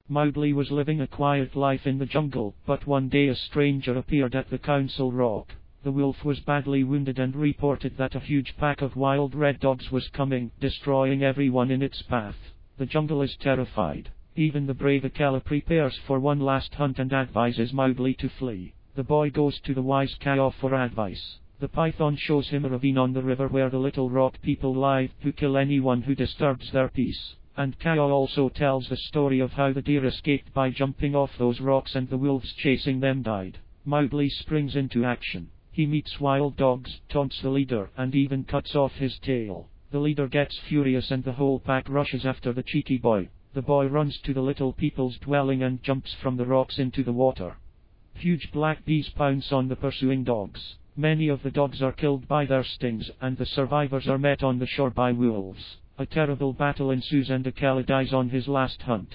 Mowgli was living a quiet life in the jungle, but one day a stranger appeared at the council rock. The wolf was badly wounded and reported that a huge pack of wild red dogs was coming, destroying everyone in its path. The jungle is terrified. Even the brave Akela prepares for one last hunt and advises Mowgli to flee. The boy goes to the wise Kaaw for advice. The python shows him a ravine on the river where the little rock people live, who kill anyone who disturbs their peace. And Kaaw also tells the story of how the deer escaped by jumping off those rocks and the wolves chasing them died. Mowgli springs into action. He meets wild dogs, taunts the leader, and even cuts off his tail. The leader gets furious and the whole pack rushes after the cheeky boy. The boy runs to the little people's dwelling and jumps from the rocks into the water. Huge black bees pounce on the pursuing dogs. Many of the dogs are killed by their stings, and the survivors are met on the shore by wolves. A terrible battle ensues and Akela dies on his last hunt.